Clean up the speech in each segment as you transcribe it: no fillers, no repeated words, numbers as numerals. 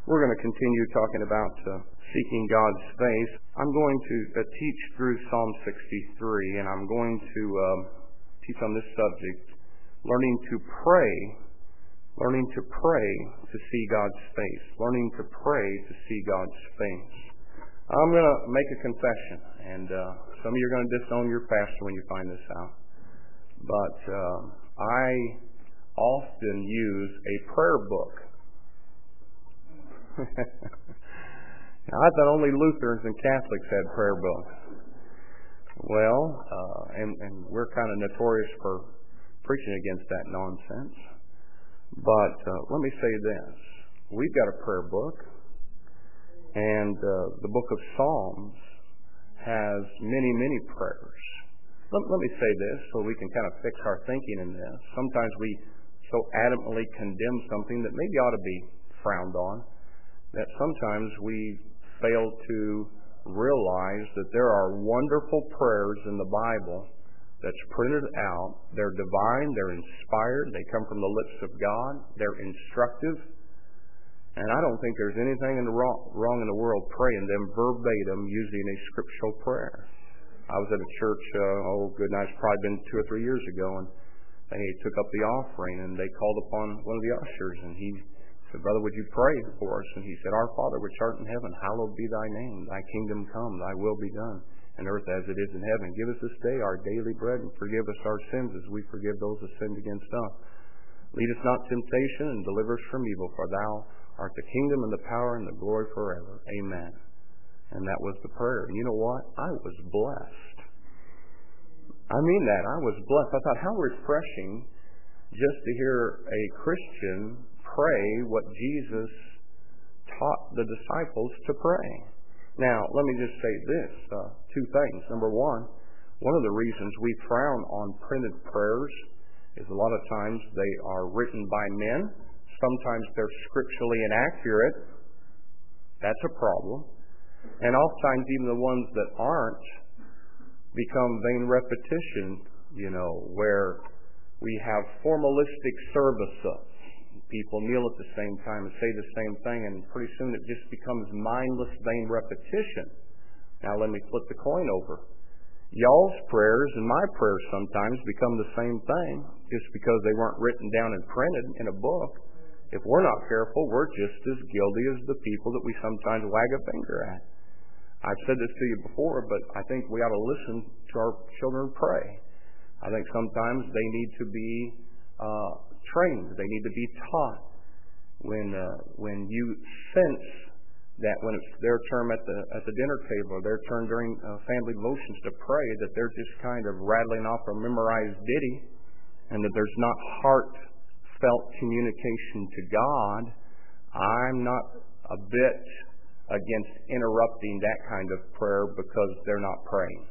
We're going to continue talking about seeking God's face. I'm going to teach through Psalm 63, and I'm going to teach on this subject, learning to pray to see God's face, learning to pray to see God's face. I'm going to make a confession, and some of you are going to disown your pastor when you find this out, but I often use a prayer book. Now, I thought only Lutherans and Catholics had prayer books. Well, and we're kind of notorious for preaching against that nonsense. But let me say this. We've got a prayer book, and the book of Psalms has many, many prayers. Let me say this so we can kind of fix our thinking in this. Sometimes we so adamantly condemn something that maybe ought to be frowned on, that sometimes we fail to realize that there are wonderful prayers in the Bible that's printed out. They're divine, they're inspired, they come from the lips of God, they're instructive, and I don't think there's anything wrong in the world praying them verbatim using a scriptural prayer. I was at a church, it's probably been 2 or 3 years ago, and they took up the offering, and they called upon one of the ushers, and he said, "Brother, would you pray for us?" And he said, "Our Father which art in heaven, hallowed be thy name. Thy kingdom come, thy will be done, on earth as it is in heaven. Give us this day our daily bread, and forgive us our sins as we forgive those that sinned against us. Lead us not to temptation, and deliver us from evil, for thou art the kingdom and the power and the glory forever. Amen." And that was the prayer. You know what? I was blessed. I mean that. I was blessed. I thought, how refreshing just to hear a Christian pray what Jesus taught the disciples to pray. Now, let me just say this, 2 things. Number one of the reasons we frown on printed prayers is a lot of times they are written by men. Sometimes they're scripturally inaccurate. That's a problem. And oftentimes even the ones that aren't become vain repetition, where we have formalistic services. People kneel at the same time and say the same thing, and pretty soon it just becomes mindless, vain repetition. Now let me flip the coin over. Y'all's prayers and my prayers sometimes become the same thing just because they weren't written down and printed in a book. If we're not careful, we're just as guilty as the people that we sometimes wag a finger at. I've said this to you before, but I think we ought to listen to our children pray. I think sometimes they need to be trained. They need to be taught. When you sense that when it's their turn at the dinner table, or their turn during family devotions to pray, that they're just kind of rattling off a memorized ditty, and that there's not heartfelt communication to God, I'm not a bit against interrupting that kind of prayer because they're not praying.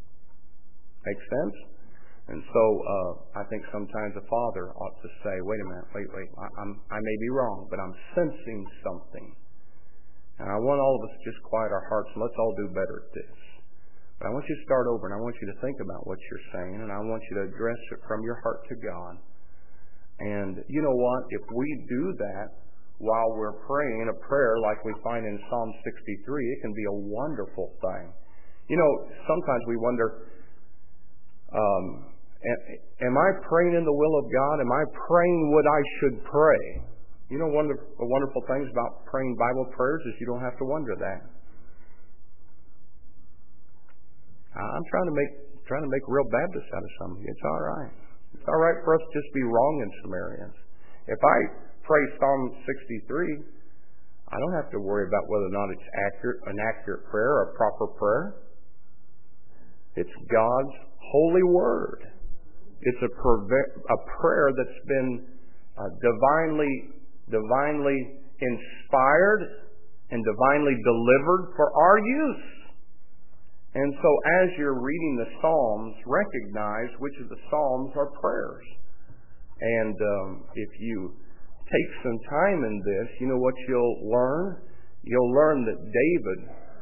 Make sense? And so I think sometimes a father ought to say, wait a minute, I may be wrong, but I'm sensing something. And I want all of us to just quiet our hearts and let's all do better at this. But I want you to start over, and I want you to think about what you're saying, and I want you to address it from your heart to God. And you know what? If we do that while we're praying a prayer like we find in Psalm 63, it can be a wonderful thing. Sometimes we wonder, am I praying in the will of God? Am I praying what I should pray? One of the wonderful things about praying Bible prayers is you don't have to wonder that. I'm trying to make real Baptists out of some of you. It's all right. It's all right for us to just be wrong in some areas. If I pray Psalm 63, I don't have to worry about whether or not it's an accurate prayer or a proper prayer. It's God's holy word. It's a prayer that's been divinely inspired and divinely delivered for our use. And so as you're reading the Psalms, recognize which of the Psalms are prayers. And if you take some time in this, you know what you'll learn? You'll learn that David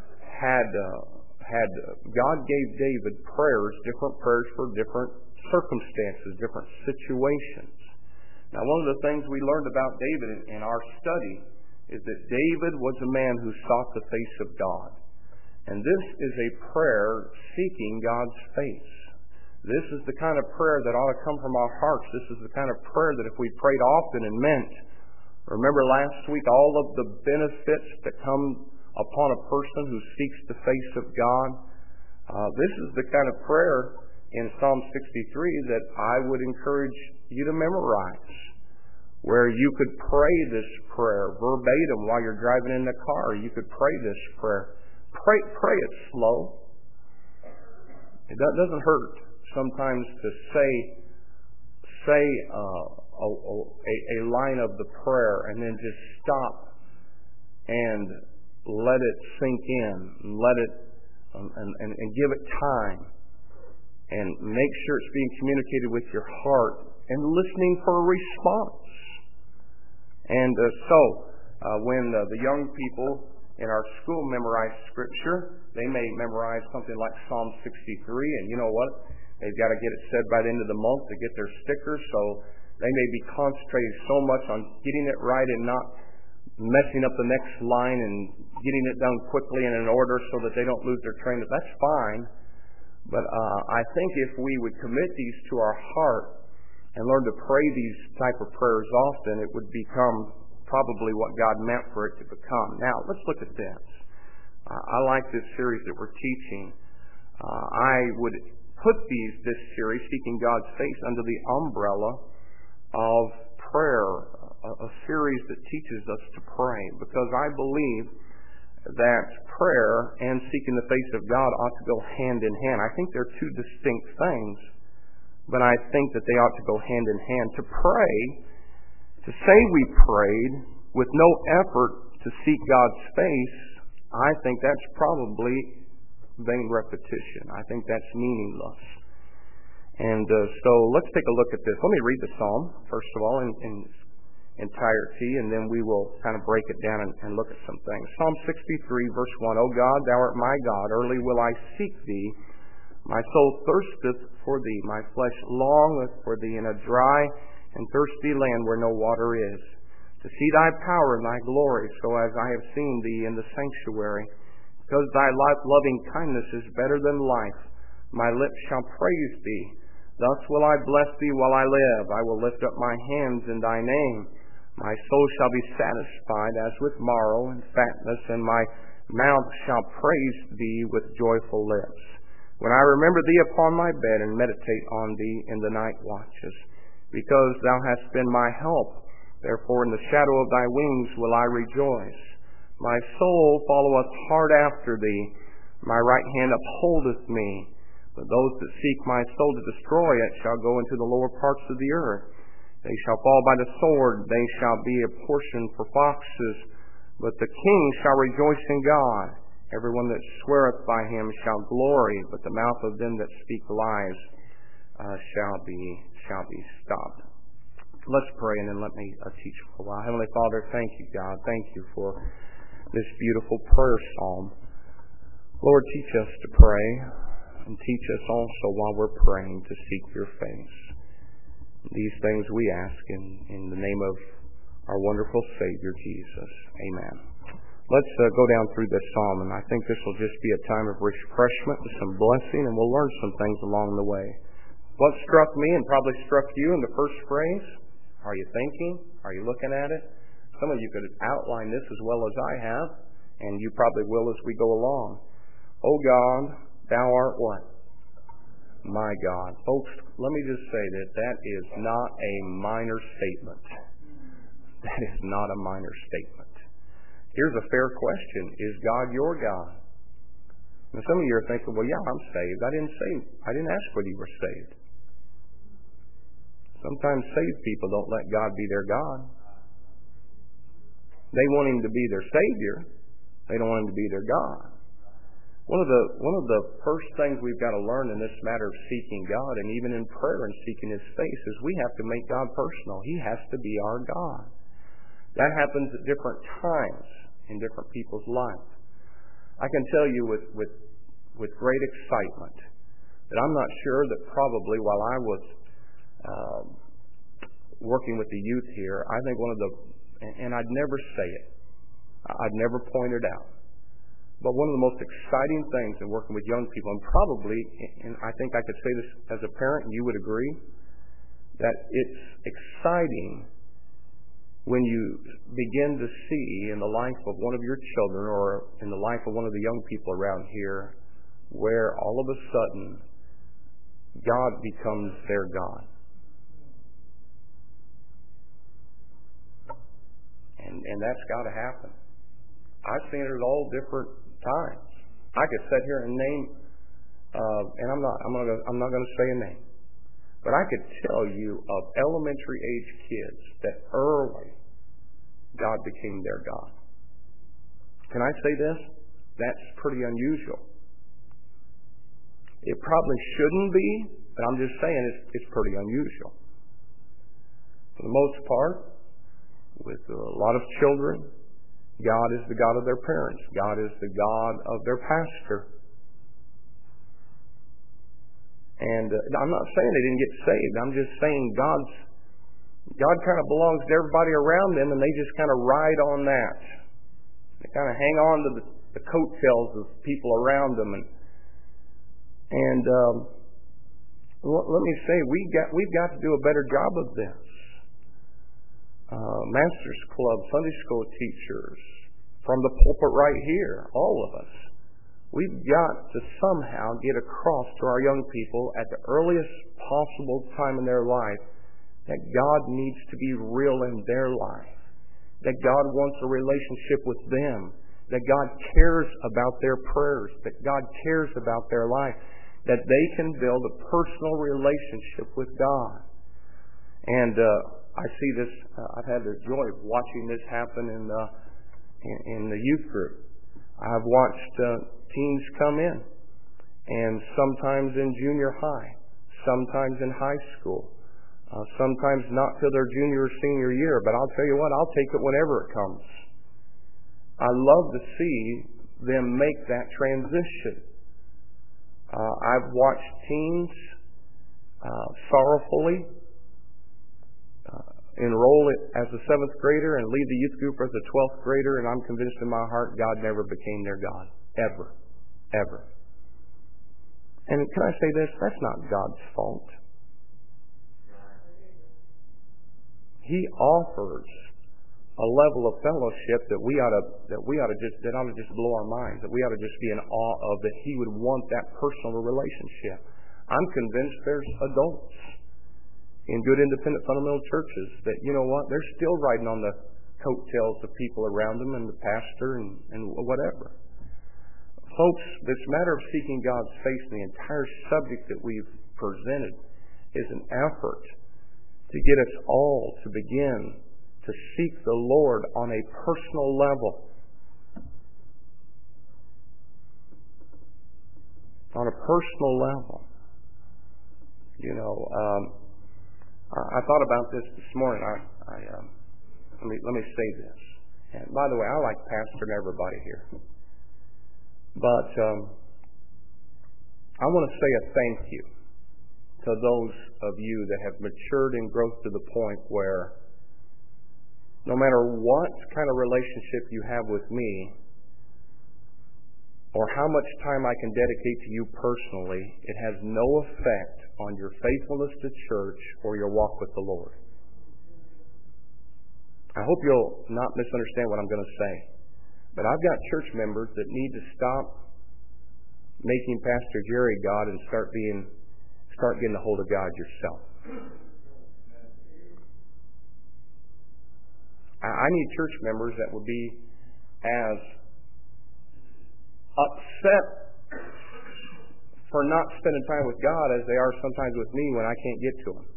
God gave David different prayers for different circumstances, different situations. Now, one of the things we learned about David in our study is that David was a man who sought the face of God. And this is a prayer seeking God's face. This is the kind of prayer that ought to come from our hearts. This is the kind of prayer that if we prayed often and meant. Remember last week all of the benefits that come upon a person who seeks the face of God? This is the kind of prayer in Psalm 63 that I would encourage you to memorize, where you could pray this prayer verbatim while you're driving in the car. You could pray this prayer. Pray it slow. It doesn't hurt sometimes to say a line of the prayer and then just stop and let it sink in, let it and give it time, and make sure it's being communicated with your heart and listening for a response. And when the young people in our school memorize Scripture, they may memorize something like Psalm 63, and you know what? They've got to get it said by the end of the month to get their stickers, so they may be concentrated so much on getting it right and not messing up the next line and getting it done quickly and in order so that they don't lose their train. That's fine, but I think if we would commit these to our heart and learn to pray these type of prayers often, it would become probably what God meant for it to become. Now, let's look at this. I like this series that we're teaching. I would put this series, Seeking God's Face, under the umbrella of prayer, a series that teaches us to pray, because I believe that prayer and seeking the face of God ought to go hand in hand. I think they're two distinct things, but I think that they ought to go hand in hand. To pray, to say we prayed with no effort to seek God's face, I think that's probably vain repetition. I think that's meaningless. And so let's take a look at this. Let me read the psalm, first of all, in entirety, and then we will kind of break it down and look at some things. Psalm 63, verse 1, O God, thou art my God, early will I seek thee. My soul thirsteth for thee, my flesh longeth for thee in a dry and thirsty land where no water is, to see thy power and thy glory, so as I have seen thee in the sanctuary. Because thy loving kindness is better than life, my lips shall praise thee. Thus will I bless thee while I live. I will lift up my hands in thy name. My soul shall be satisfied as with marrow and fatness, and my mouth shall praise thee with joyful lips. When I remember thee upon my bed and meditate on thee in the night watches, because thou hast been my help, therefore in the shadow of thy wings will I rejoice. My soul followeth hard after thee, my right hand upholdeth me. But those that seek my soul to destroy it shall go into the lower parts of the earth. They shall fall by the sword, they shall be a portion for foxes. But the king shall rejoice in God. Everyone that sweareth by him shall glory, but the mouth of them that speak lies shall be stopped. Let's pray, and then let me teach for a while. Heavenly Father, thank you, God. Thank you for this beautiful prayer psalm. Lord, teach us to pray, and teach us also while we're praying to seek your face. These things we ask in the name of our wonderful Savior, Jesus. Amen. Let's go down through this psalm, and I think this will just be a time of refreshment and some blessing, and we'll learn some things along the way. What struck me and probably struck you in the first phrase? Are you thinking? Are you looking at it? Some of you could outline this as well as I have, and you probably will as we go along. O God, thou art what? My God. Folks, let me just say that is not a minor statement. That is not a minor statement. Here's a fair question. Is God your God? Now some of you are thinking, well, yeah, I'm saved. I didn't ask whether you were saved. Sometimes saved people don't let God be their God. They want him to be their Savior. They don't want him to be their God. One of the first things we've got to learn in this matter of seeking God, and even in prayer and seeking his face, is we have to make God personal. He has to be our God. That happens at different times in different people's lives. I can tell you with great excitement that I'm not sure that probably while I was working with the youth here, I think one of the, and I'd never say it, I'd never pointed out. But one of the most exciting things in working with young people, and probably, and I think I could say this as a parent, and you would agree, that it's exciting when you begin to see in the life of one of your children or in the life of one of the young people around here where all of a sudden God becomes their God. And that's got to happen. I've seen it at all different times. I could sit here and name, and I'm not going to say a name, but I could tell you of elementary age kids that early God became their God. Can I say this? That's pretty unusual. It probably shouldn't be, but I'm just saying it's pretty unusual. For the most part, with a lot of children, God is the God of their parents. God is the God of their pastor. And I'm not saying they didn't get saved. I'm just saying God kind of belongs to everybody around them, and they just kind of ride on that. They kind of hang on to the coattails of people around them. And let me say, we've got to do a better job of this. Masters Club, Sunday school teachers, from the pulpit right here, all of us. We've got to somehow get across to our young people at the earliest possible time in their life that God needs to be real in their life, that God wants a relationship with them, that God cares about their prayers, that God cares about their life, that they can build a personal relationship with God. And I see this, I've had the joy of watching this happen in the youth group. I've watched teens come in, and sometimes in junior high, sometimes in high school, sometimes not till their junior or senior year, but I'll tell you what, I'll take it whenever it comes. I love to see them make that transition. I've watched teens sorrowfully enroll as a 7th grader and lead the youth group as a 12th grader, and I'm convinced in my heart God never became their God. Ever. Ever. And can I say this? That's not God's fault. He offers a level of fellowship that ought to just blow our minds, that we ought to just be in awe of, that He would want that personal relationship. I'm convinced there's adults in good independent fundamental churches that, you know what, they're still riding on the coattails of people around them and the pastor and whatever. Folks, this matter of seeking God's face, the entire subject that we've presented, is an effort to get us all to begin to seek the Lord on a personal level. On a personal level. You know, I thought about this morning. Let me say this. And by the way, I like pastoring everybody here. But I want to say a thank you to those of you that have matured in growth to the point where no matter what kind of relationship you have with me or how much time I can dedicate to you personally, it has no effect on your faithfulness to church or your walk with the Lord. I hope you'll not misunderstand what I'm going to say. But I've got church members that need to stop making Pastor Jerry God and start getting a hold of God yourself. I need church members that will be as upset for not spending time with God as they are sometimes with me when I can't get to Him.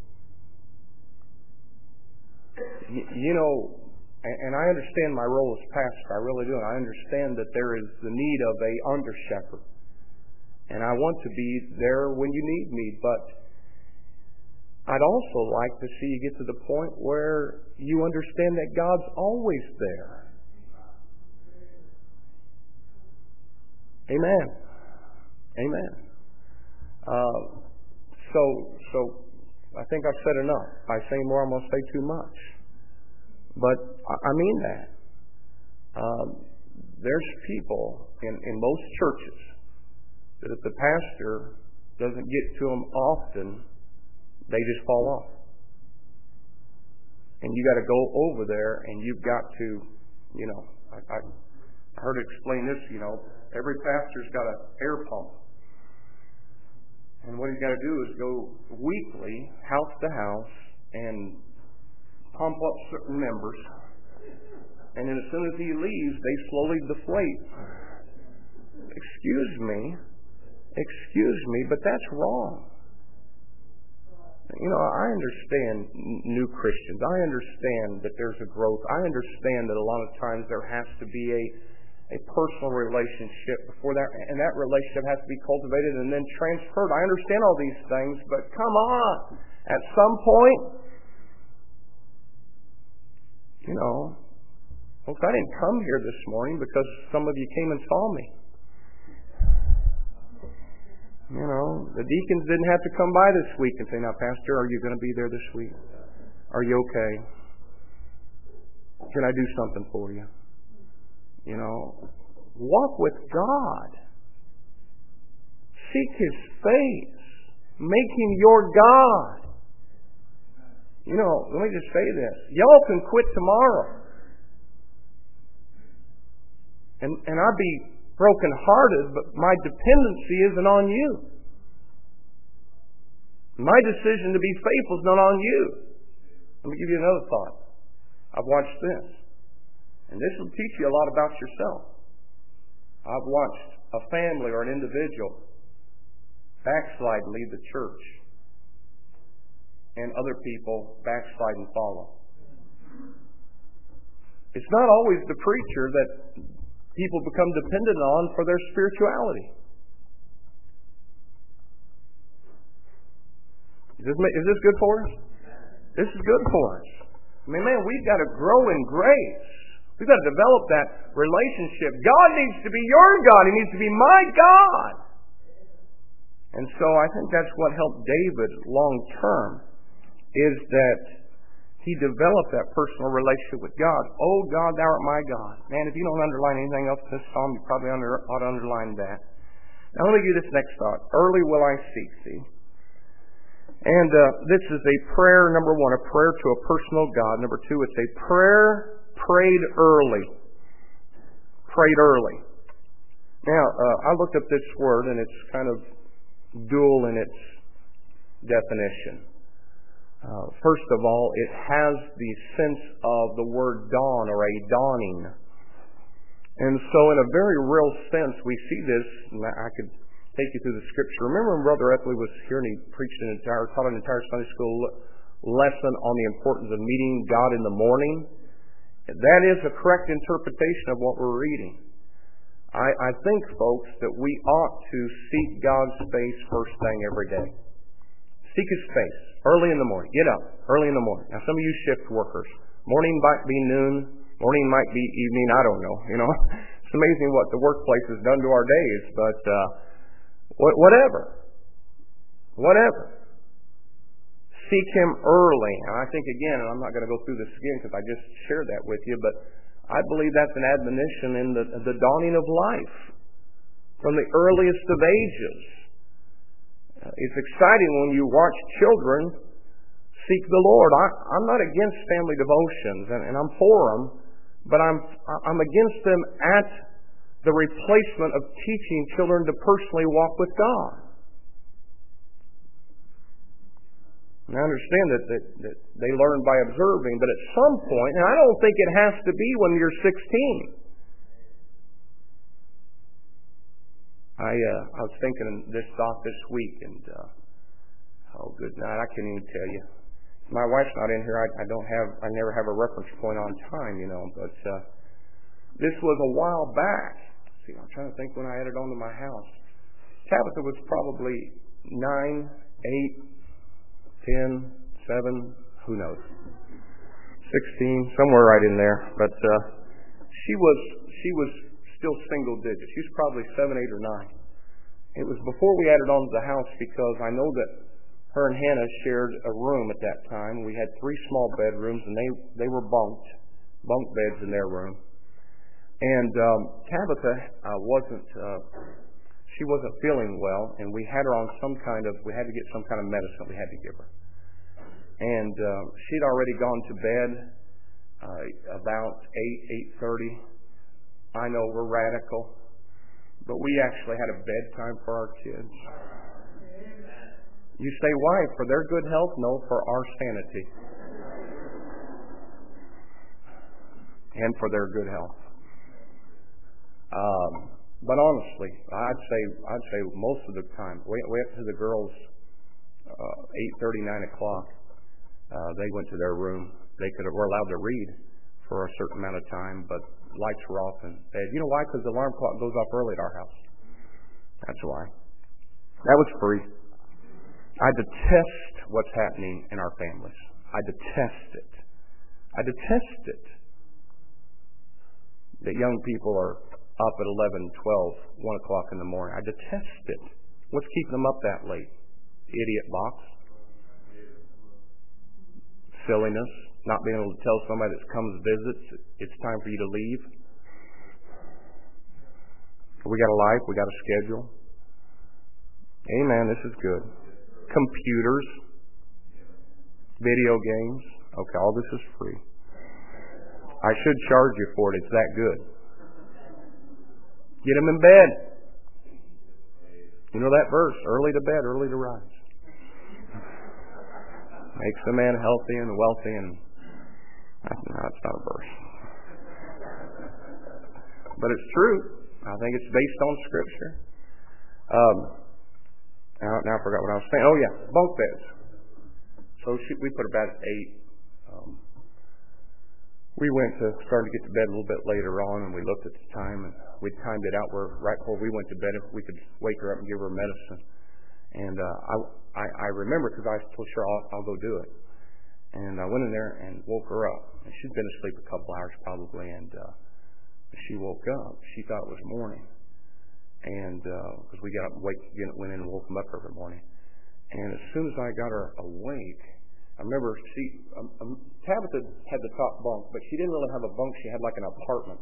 You know, and I understand my role as pastor. I really do. And I understand that there is the need of a under-shepherd. And I want to be there when you need me. But I'd also like to see you get to the point where you understand that God's always there. Amen. Amen. So I think I've said enough. By saying more, I'm going to say too much. But I mean that. There's people in most churches that if the pastor doesn't get to them often, they just fall off. And you got to go over there, and you've got to, I heard it explain this, every pastor's got an air pump. And what he's got to do is go weekly, house to house, and pump up certain members. And then as soon as he leaves, they slowly deflate. Excuse me, but that's wrong. I understand new Christians. I understand that there's a growth. I understand that a lot of times there has to be a personal relationship before that, and that relationship has to be cultivated and then transferred. I understand all these things, but come on. At some point, folks, I didn't come here this morning because some of you came and saw me. The deacons didn't have to come by this week and say, now, Pastor, are you going to be there this week? Are you okay? Can I do something for you? Walk with God. Seek His face. Make Him your God. Let me just say this. Y'all can quit tomorrow. And I'd be brokenhearted, but my dependency isn't on you. My decision to be faithful is not on you. Let me give you another thought. I've watched this. And this will teach you a lot about yourself. I've watched a family or an individual backslide and leave the church, and other people backslide and follow. It's not always the preacher that people become dependent on for their spirituality. Is this good for us? This is good for us. Man, we've got to grow in grace. We've got to develop that relationship. God needs to be your God. He needs to be my God. And so I think that's what helped David long term, is that he developed that personal relationship with God. Oh, God, thou art my God. Man, if you don't underline anything else in this psalm, you probably ought to underline that. Now let me give you this next thought. Early will I seek thee. And this is a prayer, number one, a prayer to a personal God. Number two, it's a prayer prayed early. Prayed early. Now, I looked up this word, and it's kind of dual in its definition. First of all, it has the sense of the word dawn, or a dawning. And so in a very real sense, we see this, and I could take you through the scripture. Remember when Brother Ethley was here and he taught an entire Sunday school lesson on the importance of meeting God in the morning? That is a correct interpretation of what we're reading. I think, folks, that we ought to seek God's face first thing every day. Seek His face early in the morning. Get up early in the morning. Now, some of you shift workers, morning might be noon, morning might be evening. I don't know. It's amazing what the workplace has done to our days. But whatever. Seek Him early. And I think, again, and I'm not going to go through this again because I just shared that with you, but I believe that's an admonition in the dawning of life from the earliest of ages. It's exciting when you watch children seek the Lord. I'm not against family devotions, and I'm for them, but I'm against them at the replacement of teaching children to personally walk with God. And I understand that they learn by observing, but at some point, and I don't think it has to be when you're 16. I was thinking this thought this week, and good night. I can't even tell you. My wife's not in here. I never have a reference point on time, But this was a while back. See, I'm trying to think when I added on to my house. Tabitha was probably 9, 8, 10, 7, who knows, 16, somewhere right in there. But she was still single digits. She was probably 7, 8, or 9. It was before we added on to the house because I know that her and Hannah shared a room at that time. We had 3 small bedrooms, and they were bunk beds in their room. And Tabitha she wasn't feeling well, and we had her on we had to get some kind of medicine we had to give her. And she'd already gone to bed about 8:30. I know we're radical, but we actually had a bedtime for our kids. You say, why? For their good health? No, for our sanity. And for their good health. But honestly, I'd say most of the time, way up to the girls, 8:30, 9 o'clock, they went to their room. Were allowed to read for a certain amount of time, but lights were off in bed. You know why? Because the alarm clock goes off early at our house. That's why. That was free. I detest what's happening in our families. I detest it. I detest it. That young people are up at 11, 12, 1 o'clock in the morning. I detest it. What's keeping them up that late? Idiot box. Silliness. Not being able to tell somebody that comes visits, it's time for you to leave. We got a life. We got a schedule. Amen. This is good. Computers. Video games. Okay, all this is free. I should charge you for it. It's that good. Get them in bed. You know that verse, early to bed, early to rise. Makes a man healthy and wealthy, and no, it's not a verse. But it's true. I think it's based on Scripture. Now I forgot what I was saying. Oh yeah, bunk beds. So we put her bed at 8. We started to get to bed a little bit later on, and we looked at the time, and we timed it out where right before we went to bed, if we could wake her up and give her medicine. And I remember because I told her I'll go do it. And I went in there and woke her up. And she'd been asleep a couple hours probably, and she woke up. She thought it was morning, and because we got up and went in and woke them up every morning. And as soon as I got her awake, I remember Tabitha had the top bunk, but she didn't really have a bunk. She had like an apartment.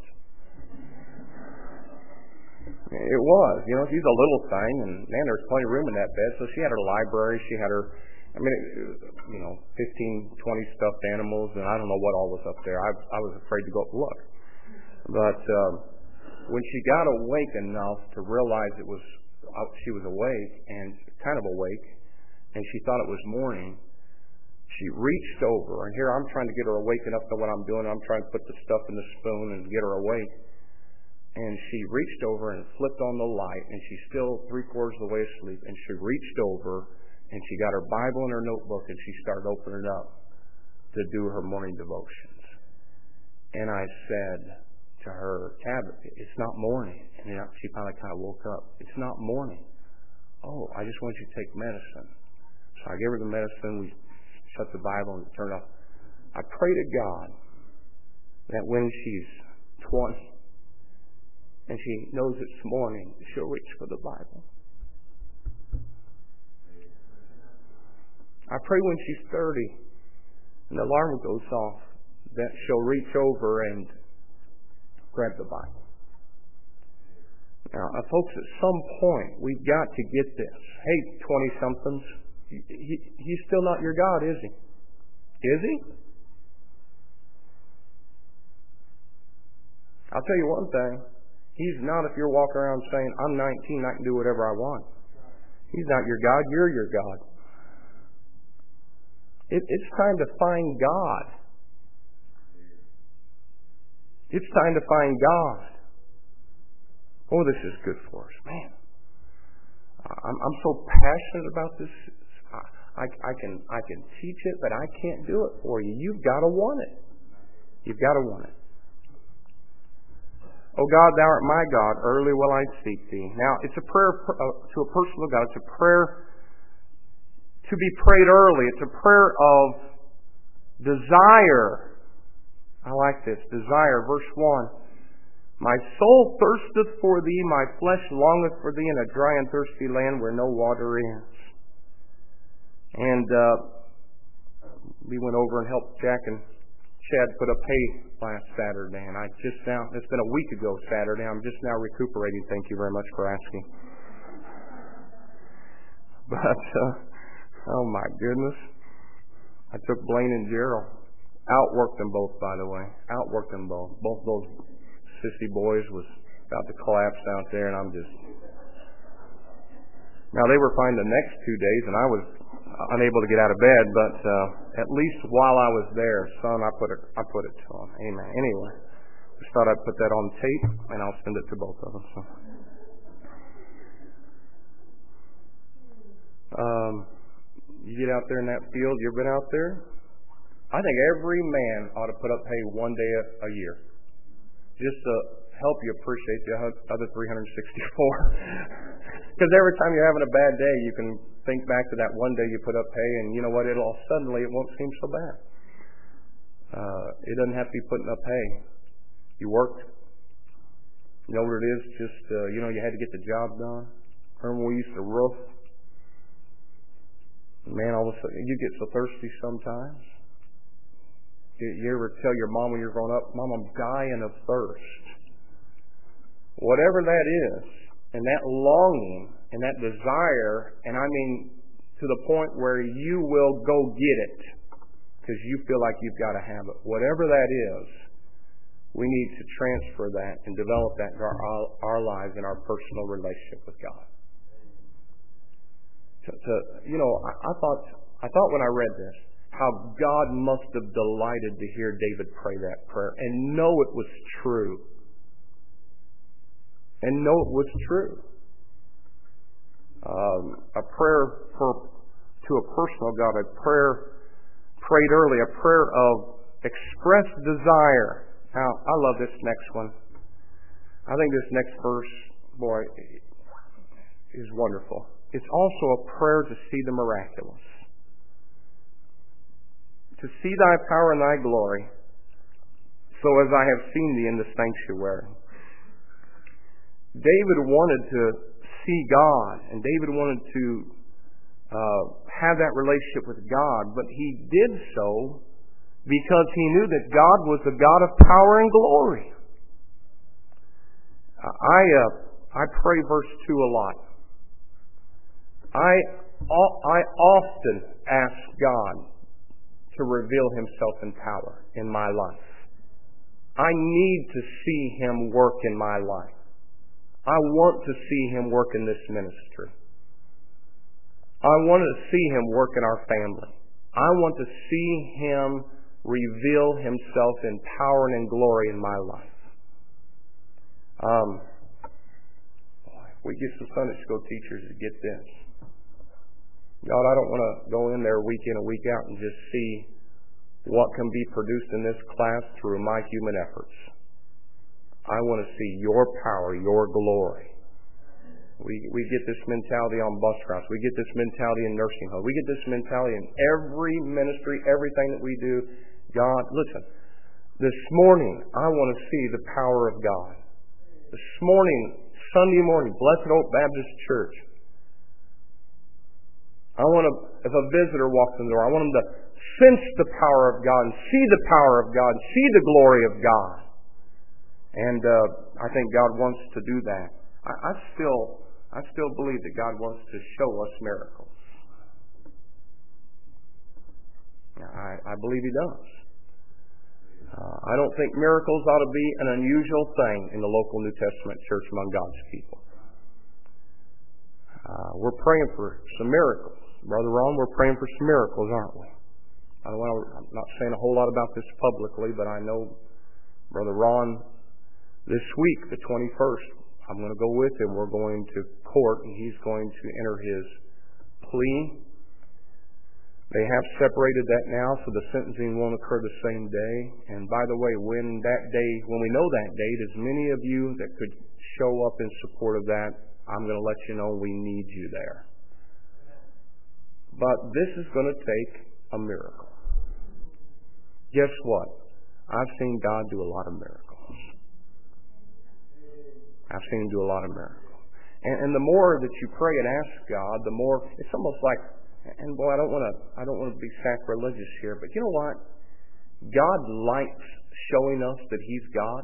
It was, she's a little thing, and man, there was plenty of room in that bed. So she had her library. She had her, 15, 20 stuffed animals, and I don't know what all was up there. I was afraid to go up and look. But when she got awake enough to realize she was awake and kind of awake, and she thought it was morning, she reached over, and here I'm trying to get her awake enough to know what I'm doing. I'm trying to put the stuff in the spoon and get her awake. And she reached over and flipped on the light, and she's still 3/4 of the way asleep. And she reached over, and she got her Bible and her notebook, and she started opening it up to do her morning devotions. And I said to her, Tabitha, it's not morning. And she finally kind of woke up. It's not morning. Oh, I just want you to take medicine. So I gave her the medicine. We shut the Bible and turned off. I pray to God that when she's 20 and she knows it's morning, she'll reach for the Bible. I pray when she's 30 and the alarm goes off that she'll reach over and grab the Bible. Now, folks, at some point we've got to get this. Hey, 20-somethings, he's still not your God, is he? Is he? I'll tell you one thing. He's not if you're walking around saying, I'm 19, I can do whatever I want. He's not your God, you're your God. It's time to find God. It's time to find God. Oh, this is good for us, man. I'm so passionate about this. I can teach it, but I can't do it for you. You've got to want it. You've got to want it. Oh God, thou art my God, early will I seek thee. Now, it's a prayer to a personal God. It's a prayer to be prayed early. It's a prayer of desire. I like this. Desire. Verse 1. My soul thirsteth for thee, my flesh longeth for thee in a dry and thirsty land where no water is. And we went over and helped Jack and Chad put up hay last Saturday, and it's been a week ago Saturday. I'm just now recuperating. Thank you very much for asking. But, oh my goodness. I took Blaine and Gerald. Outworked them both, by the way. Outworked them both. Both those sissy boys was about to collapse out there, and I'm just... Now, they were fine the next 2 days, and I was unable to get out of bed, but at least while I was there, son, I put it to them. Amen. Anyway, just thought I'd put that on tape, and I'll send it to both of them. So. You get out there in that field, you've been out there? I think every man ought to put up hay one day a year, just to help you appreciate the other 364. Because every time you're having a bad day, you can think back to that one day you put up hay, and you know what? It won't seem so bad. It doesn't have to be putting up hay. You worked. You know what it is? Just you had to get the job done. Remember when we used to roof? Man, all of a sudden you get so thirsty sometimes. You ever tell your mom when you're growing up, Mom, I'm dying of thirst. Whatever that is, and that longing and that desire, and I mean to the point where you will go get it because you feel like you've got to have it. Whatever that is, we need to transfer that and develop that in our lives and our personal relationship with God. I thought when I read this, how God must have delighted to hear David pray that prayer and know it was true. And know it was true. A prayer to a personal God, a prayer prayed early, a prayer of expressed desire. Now, I love this next one. I think this next verse, boy, is wonderful. It's also a prayer to see the miraculous. To see thy power and thy glory, so as I have seen thee in the sanctuary. David wanted to see God, and David wanted to have that relationship with God, but he did so because he knew that God was the God of power and glory. I pray verse 2 a lot. I often ask God to reveal himself in power in my life. I need to see him work in my life. I want to see him work in this ministry. I want to see him work in our family. I want to see him reveal himself in power and in glory in my life. We get some Sunday school teachers that get this. God, I don't want to go in there week in and week out and just see what can be produced in this class through my human efforts. I want to see your power, your glory. We get this mentality on bus routes. We get this mentality in nursing homes. We get this mentality in every ministry, everything that we do. God, listen, this morning I want to see the power of God. This morning, Sunday morning, Blessed Oak Baptist Church, I want to, if a visitor walks in the door, I want them to sense the power of God and see the power of God and see the glory of God. And I think God wants to do that. I still believe that God wants to show us miracles. I believe He does. I don't think miracles ought to be an unusual thing in the local New Testament church among God's people. We're praying for some miracles. Brother Ron, we're praying for some miracles, aren't we? I'm not saying a whole lot about this publicly, but I know Brother Ron, this week, the 21st, I'm going to go with him. We're going to court, and he's going to enter his plea. They have separated that now, so the sentencing won't occur the same day. And by the way, when we know that date, as many of you that could show up in support of that, I'm going to let you know we need you there. But this is going to take a miracle. Guess what? I've seen God do a lot of miracles. I've seen Him do a lot of miracles. And the more that you pray and ask God, the more, it's almost like, and boy, I don't want to be sacrilegious here, but you know what? God likes showing us that He's God.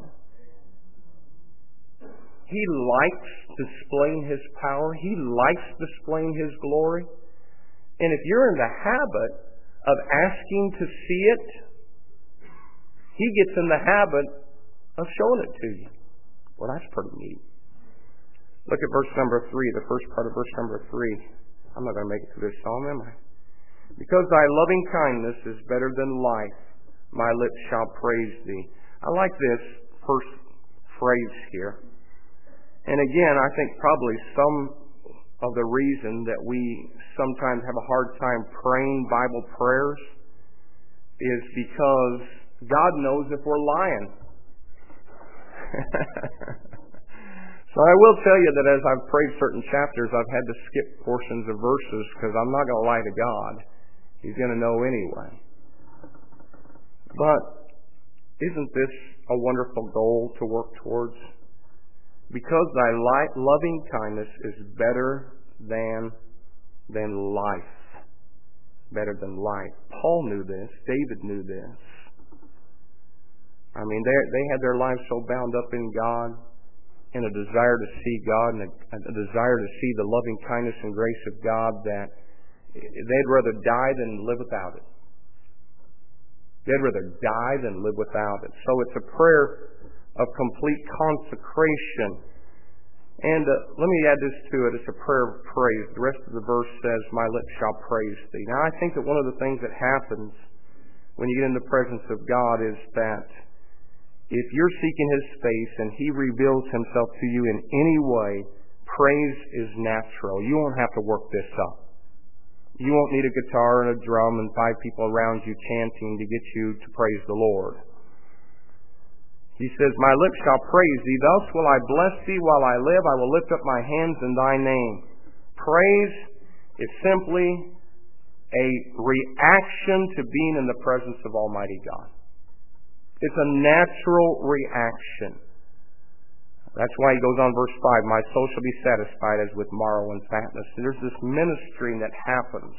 He likes displaying His power. He likes displaying His glory. And if you're in the habit of asking to see it, He gets in the habit of showing it to you. Well, that's pretty neat. Look at verse number 3, the first part of verse number 3. I'm not going to make it to this psalm, am I? Because thy loving kindness is better than life, my lips shall praise thee. I like this first phrase here. And again, I think probably some of the reason that we sometimes have a hard time praying Bible prayers is because God knows if we're lying. So I will tell you that as I've prayed certain chapters, I've had to skip portions of verses because I'm not going to lie to God. He's going to know anyway. But isn't this a wonderful goal to work towards? Because thy loving kindness is better than life. Better than life. Paul knew this. David knew this. I mean, they had their lives so bound up in God, in a desire to see God, and a desire to see the loving kindness and grace of God, that they'd rather die than live without it. They'd rather die than live without it. So it's a prayer of complete consecration. And let me add this to it. It's a prayer of praise. The rest of the verse says, my lips shall praise thee. Now I think that one of the things that happens when you get in the presence of God is that if you're seeking His face and He reveals Himself to you in any way, praise is natural. You won't have to work this up. You won't need a guitar and a drum and 5 people around you chanting to get you to praise the Lord. He says, my lips shall praise thee. Thus will I bless thee while I live. I will lift up my hands in thy name. Praise is simply a reaction to being in the presence of Almighty God. It's a natural reaction. That's why he goes on verse 5, my soul shall be satisfied as with marrow and fatness. And there's this ministering that happens.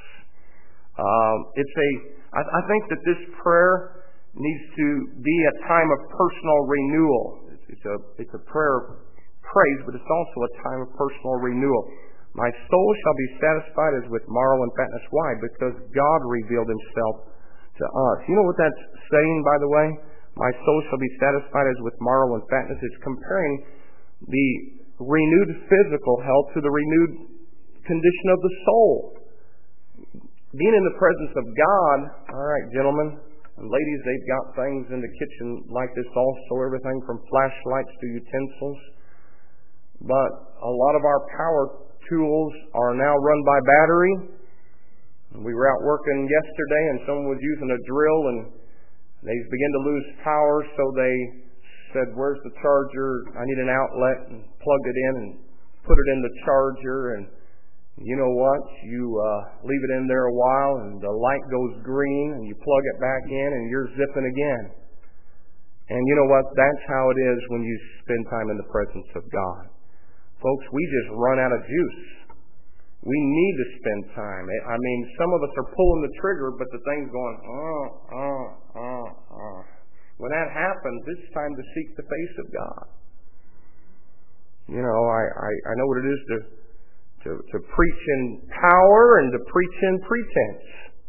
I think that this prayer needs to be a time of personal renewal. It's a prayer of praise, but it's also a time of personal renewal. My soul shall be satisfied as with marrow and fatness. Why? Because God revealed Himself to us. You know what that's saying, by the way? My soul shall be satisfied as with marrow and fatness. It's comparing the renewed physical health to the renewed condition of the soul. Being in the presence of God, all right, gentlemen and ladies, they've got things in the kitchen like this also, everything from flashlights to utensils. But a lot of our power tools are now run by battery. We were out working yesterday and someone was using a drill and they began to lose power, so they said, where's the charger? I need an outlet, and plugged it in and put it in the charger. And you know what? You leave it in there a while and the light goes green and you plug it back in and you're zipping again. And you know what? That's how it is when you spend time in the presence of God. Folks, we just run out of juice. We need to spend time. I mean, some of us are pulling the trigger, but the thing's going, When that happens, it's time to seek the face of God. You know, I know what it is to preach in power and to preach in pretense.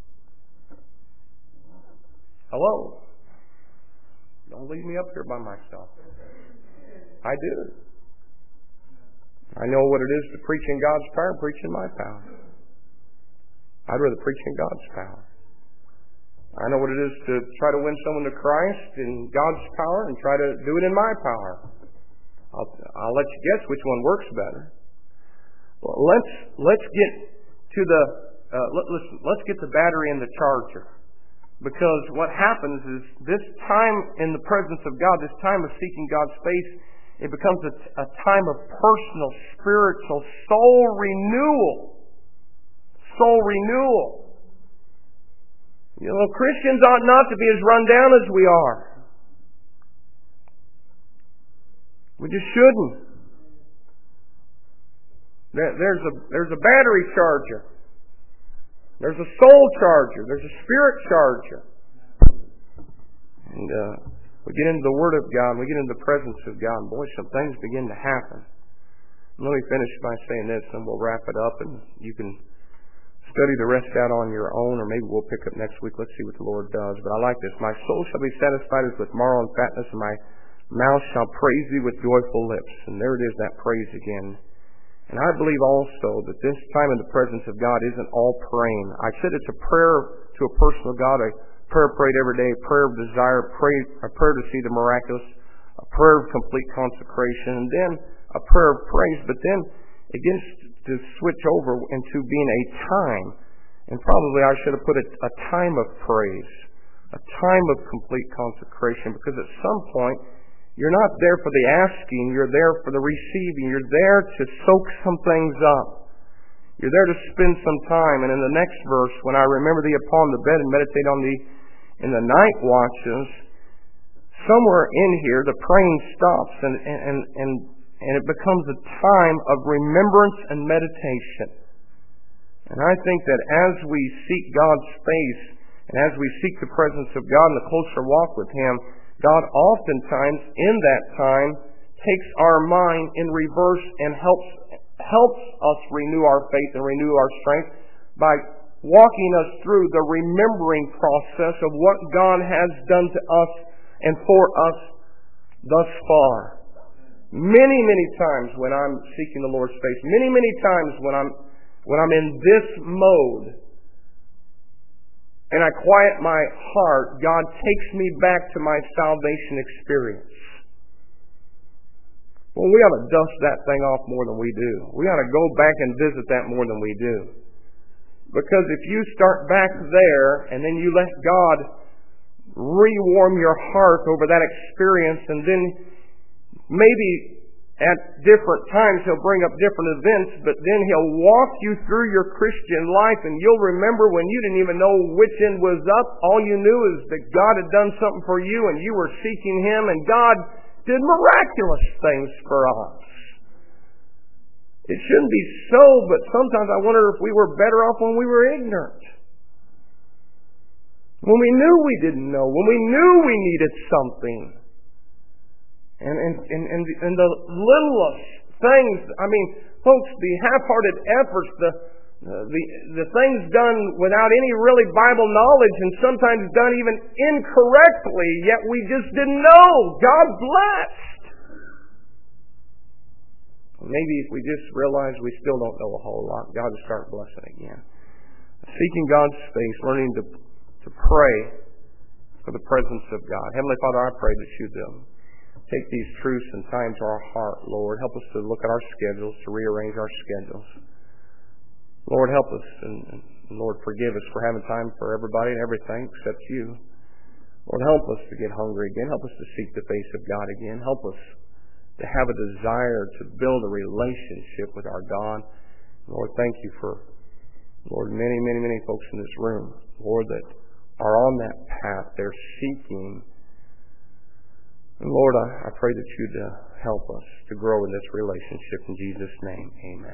Hello? Don't leave me up here by myself. I do. I know what it is to preach in God's power and preach in my power. I'd rather preach in God's power. I know what it is to try to win someone to Christ in God's power and try to do it in my power. I'll let you guess which one works better. Well, let's get to let's get the battery in the charger. Because what happens is this time in the presence of God, this time of seeking God's face, it becomes a time of personal, spiritual, soul renewal. Soul renewal. You know, Christians ought not to be as run down as we are. We just shouldn't. There's a battery charger. There's a soul charger. There's a spirit charger. And we get into the Word of God, we get into the presence of God, and boy, some things begin to happen. And let me finish by saying this, and we'll wrap it up, and you can study the rest out on your own, or maybe we'll pick up next week. Let's see what the Lord does. But I like this. My soul shall be satisfied as with marrow and fatness, and my mouth shall praise thee with joyful lips. And there it is, that praise again. And I believe also that this time in the presence of God isn't all praying. I said it's a prayer to a personal God, a prayer prayed every day, a prayer of desire, a prayer to see the miraculous, a prayer of complete consecration, and then a prayer of praise. But then it gets to switch over into being a time, and probably I should have put a time of praise, a time of complete consecration, because at some point you're not there for the asking, you're there for the receiving. You're there to soak some things up. You're there to spend some time. And in the next verse, when I remember thee upon the bed and meditate on thee in the night watches, somewhere in here the praying stops and it becomes a time of remembrance and meditation. And I think that as we seek God's face and as we seek the presence of God and the closer walk with Him, God oftentimes in that time takes our mind in reverse and helps us renew our faith and renew our strength by walking us through the remembering process of what God has done to us and for us thus far. Many, many times when I'm seeking the Lord's face, many, many times when I'm in this mode and I quiet my heart, God takes me back to my salvation experience. Well, we ought to dust that thing off more than we do. We ought to go back and visit that more than we do. Because if you start back there and then you let God rewarm your heart over that experience, and then maybe at different times He'll bring up different events, but then He'll walk you through your Christian life, and you'll remember when you didn't even know which end was up. All you knew is that God had done something for you, and you were seeking Him, and God did miraculous things for us. It shouldn't be so, but sometimes I wonder if we were better off when we were ignorant. When we knew we didn't know, when we knew we needed something. And the littlest things, I mean, folks, the half-hearted efforts, the things done without any really Bible knowledge and sometimes done even incorrectly, yet we just didn't know. God blessed. Maybe if we just realize we still don't know a whole lot, God will start blessing again. Seeking God's face, learning to pray for the presence of God. Heavenly Father, I pray that You do. Take these truths and time to our heart, Lord. Help us to look at our schedules, to rearrange our schedules. Lord, help us, and Lord, forgive us for having time for everybody and everything except You. Lord, help us to get hungry again. Help us to seek the face of God again. Help us to have a desire to build a relationship with our God. Lord, thank You for, Lord, many, many, many folks in this room, Lord, that are on that path. They're seeking. And Lord, I pray that You'd help us to grow in this relationship. In Jesus' name, amen.